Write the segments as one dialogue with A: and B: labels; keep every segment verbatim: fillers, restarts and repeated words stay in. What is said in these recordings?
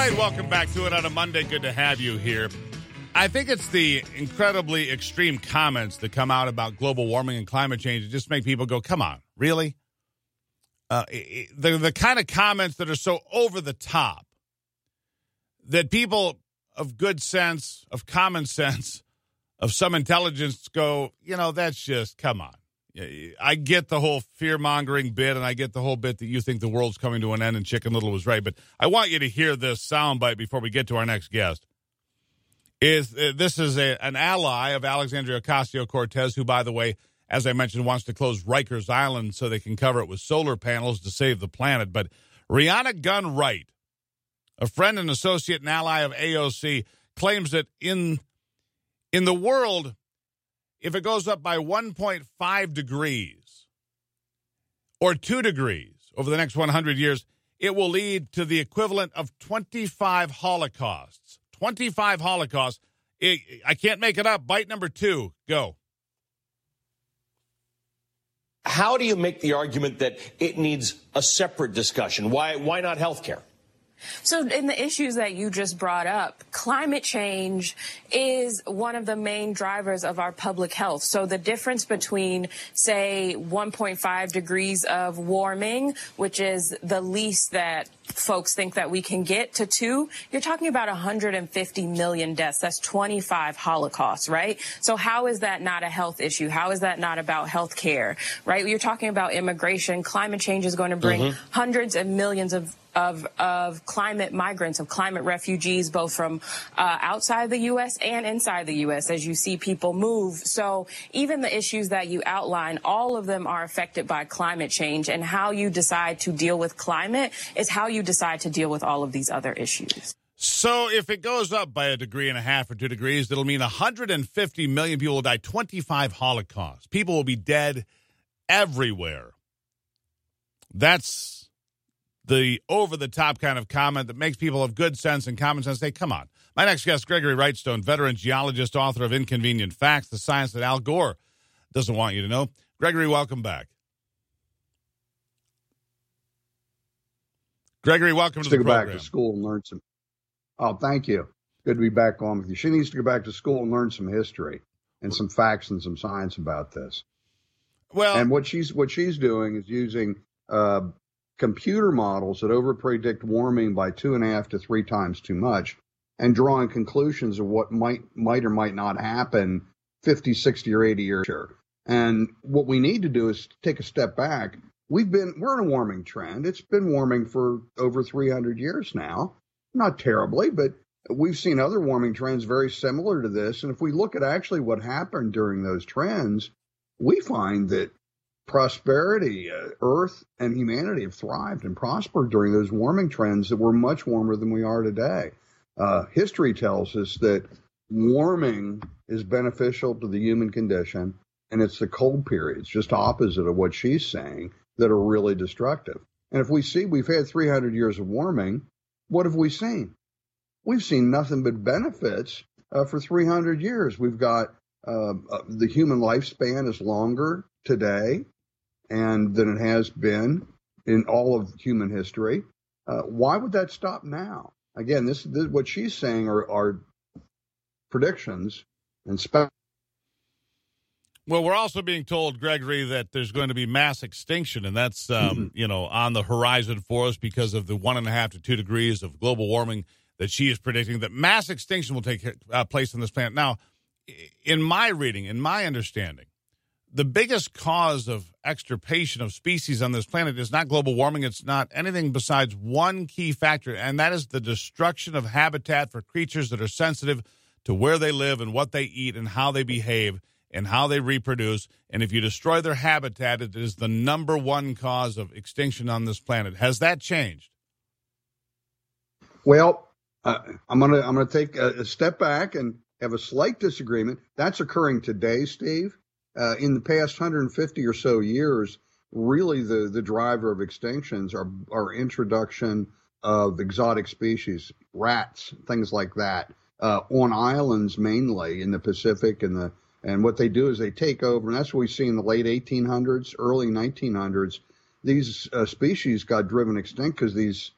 A: right, welcome back to it on a Monday. Good to have you here. I think it's the incredibly extreme comments that come out about global warming and climate change that just make people go, come on, really? Uh, the, the kind of comments that are so over the top that people of good sense, of common sense, of some intelligence go, you know, that's just, come on. I get the whole fear-mongering bit, and I get the whole bit that you think the world's coming to an end and Chicken Little was right, but I want you to hear this soundbite before we get to our next guest. Is uh, This is a, an ally of Alexandria Ocasio-Cortez, who, by the way, as I mentioned, wants to close Rikers Island so they can cover it with solar panels to save the planet. But Rihanna Gunn Wright, a friend and associate and ally of A O C, claims that in in the world, if it goes up by one point five degrees or two degrees over the next one hundred years, it will lead to the equivalent of twenty-five Holocausts. twenty-five Holocausts. It, I can't make it up. Bite number two. Go.
B: How do you make the argument that it needs a separate discussion? Why, why not health care?
C: So in the issues that you just brought up, climate change is one of the main drivers of our public health. So the difference between, say, one point five degrees of warming, which is the least that folks think that we can get, to two, you're talking about one hundred fifty million deaths. That's twenty-five Holocausts, right? So how is that not a health issue? How is that not about health care, right? You're talking about immigration. Climate change is going to bring mm-hmm. hundreds of millions of Of, of climate migrants, of climate refugees, both from uh, outside the U S and inside the U S as you see people move. So even the issues that you outline, all of them are affected by climate change. And how you decide to deal with climate is how you decide to deal with all of these other issues.
A: So if it goes up by a degree and a half or two degrees, it'll mean one hundred fifty million people will die, twenty-five Holocausts. People will be dead everywhere. That's the over-the-top kind of comment that makes people of good sense and common sense say, come on. My next guest, Gregory Wrightstone, veteran geologist, author of Inconvenient Facts, the science that Al Gore doesn't want you to know. Gregory, welcome back. Gregory, welcome to the program.
D: To go back to school and learn some. Oh, thank you. Good to be back on with you. She needs to go back to school and learn some history and some facts and some science about this.
A: Well,
D: and what she's what she's doing is using uh, computer models that overpredict warming by two and a half to three times too much, and drawing conclusions of what might might or might not happen fifty, sixty, or eighty years later. And what we need to do is take a step back. We've been we're in a warming trend. It's been warming for over three hundred years now. Not terribly, but we've seen other warming trends very similar to this. And if we look at actually what happened during those trends, we find that prosperity, uh, Earth and humanity have thrived and prospered during those warming trends that were much warmer than we are today. Uh, history tells us that warming is beneficial to the human condition, and it's the cold periods, just opposite of what she's saying, that are really destructive. And if we see we've had three hundred years of warming, what have we seen? We've seen nothing but benefits uh, for three hundred years. We've got uh, uh, the human lifespan is longer today and than it has been in all of human history. Uh, why would that stop now? Again, this, this what she's saying are, are predictions and spe-
A: Well, we're also being told, Gregory, that there's going to be mass extinction, and that's um, mm-hmm. you know on the horizon for us because of the one and a half to two degrees of global warming that she is predicting. That mass extinction will take uh, place on this planet. Now, in my reading, in my understanding, the biggest cause of extirpation of species on this planet is not global warming. It's not anything besides one key factor, and that is the destruction of habitat for creatures that are sensitive to where they live and what they eat and how they behave and how they reproduce. And if you destroy their habitat, it is the number one cause of extinction on this planet. Has that changed?
D: Well, uh, I'm going to I'm going to take a, a step back and have a slight disagreement. That's occurring today, Steve. Uh, in the past one hundred fifty or so years, really the, the driver of extinctions are, are introduction of exotic species, rats, things like that, uh, on islands mainly in the Pacific. And the and what they do is they take over, and that's what we see in the late eighteen hundreds, early nineteen hundreds. These uh, species got driven extinct because these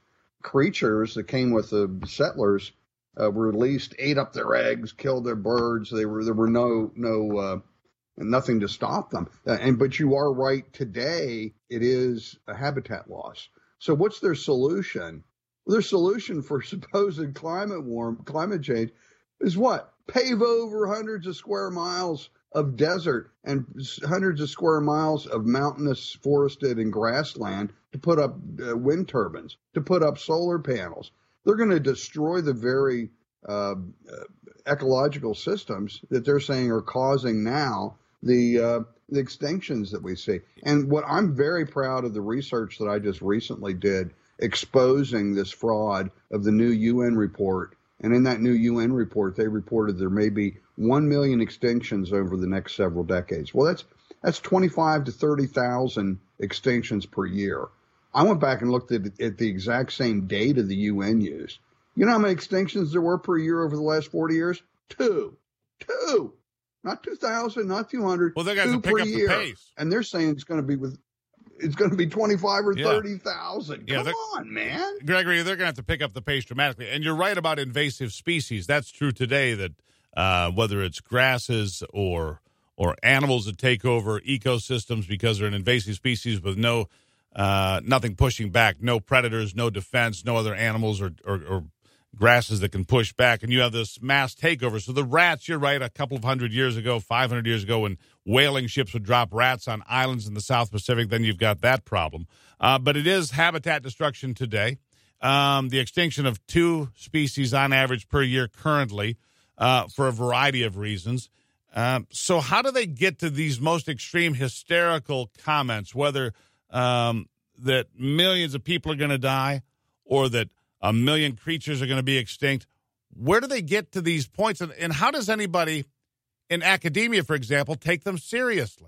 D: creatures that came with the settlers uh, were released, ate up their eggs, killed their birds. They were there were no no uh, nothing to stop them. Uh, and but you are right. Today it is a habitat loss. So what's their solution? Well, their solution for supposed climate warm climate change is what? Pave over hundreds of square miles of desert and hundreds of square miles of mountainous, forested, and grassland to put up uh, wind turbines, to put up solar panels. They're going to destroy the very uh, ecological systems that they're saying are causing now the uh, the extinctions that we see. And what I'm very proud of the research that I just recently did exposing this fraud of the new U N report. And in that new U N report, they reported there may be one million extinctions over the next several decades. Well, that's that's twenty-five to thirty thousand extinctions per year. I went back and looked at, at the exact same data the U N used. You know how many extinctions there were per year over the last forty years? Two. Two. Not two thousand, not two hundred.
A: Well, they're going to pick up the pace.
D: And they're saying it's going to be with it's going to be twenty-five or thirty thousand.
A: Yeah,
D: Come on, man.
A: Gregory, they're going to have to pick up the pace dramatically. And you're right about invasive species. That's true today, that uh, whether it's grasses or or animals that take over ecosystems because they're an invasive species with no uh, nothing pushing back, no predators, no defense, no other animals or, or, or grasses that can push back, and you have this mass takeover. So the rats, you're right, a couple of hundred years ago, five hundred years ago, when whaling ships would drop rats on islands in the South Pacific, then you've got that problem. Uh, but it is habitat destruction today. Um, the extinction of two species on average per year currently uh, for a variety of reasons. Um, so how do they get to these most extreme hysterical comments, whether um, that millions of people are going to die or that a million creatures are going to be extinct? Where do they get to these points? And, and how does anybody in academia, for example, take them seriously?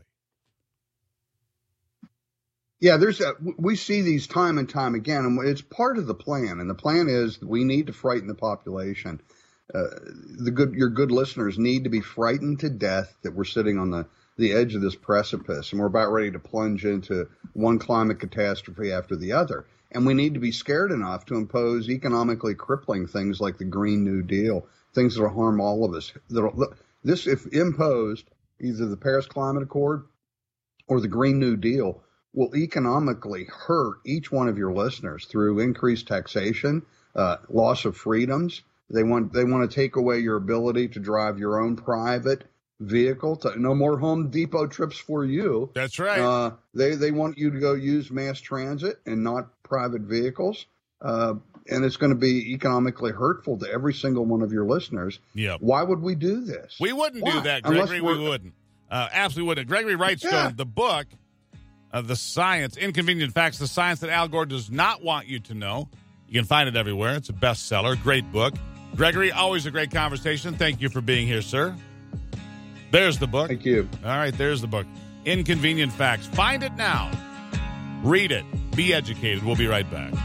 D: Yeah, there's a, we see these time and time again, and it's part of the plan. And the plan is we need to frighten the population. Uh, the good, your good listeners need to be frightened to death that we're sitting on the, the edge of this precipice, and we're about ready to plunge into one climate catastrophe after the other. And we need to be scared enough to impose economically crippling things like the Green New Deal, things that will harm all of us. This, if imposed, either the Paris Climate Accord or the Green New Deal, will economically hurt each one of your listeners through increased taxation, uh, loss of freedoms. They want they want to take away your ability to drive your own private vehicle. To, no more Home Depot trips for you.
A: That's right.
D: Uh, they they want you to go use mass transit and not private vehicles. Uh, and it's going to be economically hurtful to every single one of your listeners.
A: Yep.
D: Why would we do this?
A: We wouldn't
D: Why?
A: do that, Gregory. We wouldn't. Uh, absolutely wouldn't. Gregory Wrightstone, yeah. the book, uh, The Science, Inconvenient Facts, the science that Al Gore does not want you to know. You can find it everywhere. It's a bestseller. Great book. Gregory, always a great conversation. Thank you for being here, sir. There's the book.
D: Thank you.
A: All right, there's the book. Inconvenient Facts. Find it now. Read it. Be educated. We'll be right back.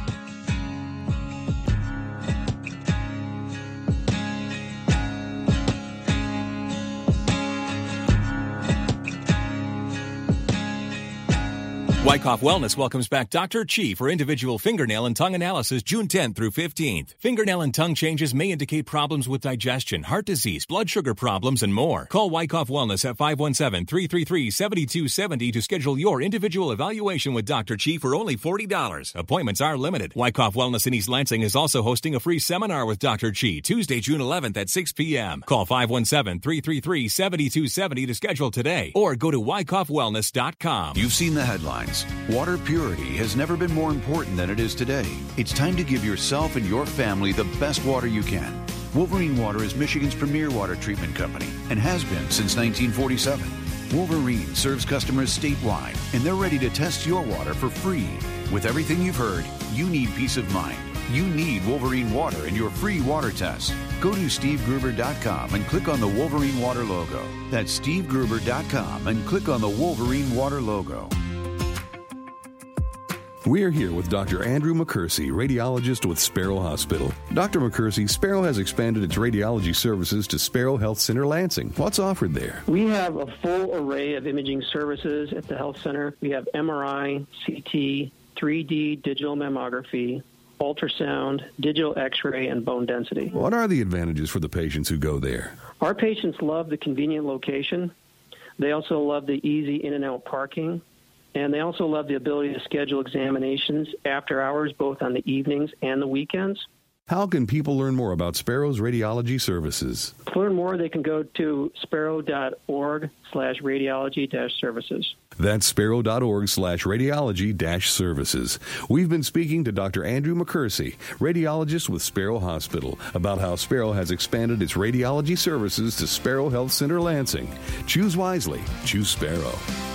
E: Wyckoff Wellness welcomes back Doctor Chi for individual fingernail and tongue analysis June tenth through fifteenth. Fingernail and tongue changes may indicate problems with digestion, heart disease, blood sugar problems, and more. Call Wyckoff Wellness at five one seven, three three three, seven two seven zero to schedule your individual evaluation with Doctor Chi for only forty dollars. Appointments are limited. Wyckoff Wellness in East Lansing is also hosting a free seminar with Doctor Chi Tuesday, June eleventh at six p.m. Call five one seven, three three three, seven two seven zero to schedule today or go to wyckoff wellness dot com.
F: You've seen the headlines. Water purity has never been more important than it is today. It's time to give yourself and your family the best water you can. Wolverine Water is Michigan's premier water treatment company and has been since nineteen forty-seven. Wolverine serves customers statewide, and they're ready to test your water for free. With everything you've heard, you need peace of mind. You need Wolverine Water in your free water test. Go to steve gruber dot com and click on the Wolverine Water logo. That's steve gruber dot com and click on the Wolverine Water logo.
G: We're here with Doctor Andrew McCursey, radiologist with Sparrow Hospital. Doctor McCursey, Sparrow has expanded its radiology services to Sparrow Health Center Lansing. What's offered there?
H: We have a full array of imaging services at the health center. We have M R I, C T, three D digital mammography, ultrasound, digital x-ray, and bone density.
G: What are the advantages for the patients who go there?
H: Our patients love the convenient location. They also love the easy in and out parking. And they also love the ability to schedule examinations after hours, both on the evenings and the weekends.
G: How can people learn more about Sparrow's radiology services?
H: To learn more, they can go to sparrow.org slash radiology dash services.
G: That's sparrow.org slash radiology dash services. We've been speaking to Doctor Andrew McCursey, radiologist with Sparrow Hospital, about how Sparrow has expanded its radiology services to Sparrow Health Center Lansing. Choose wisely. Choose Sparrow.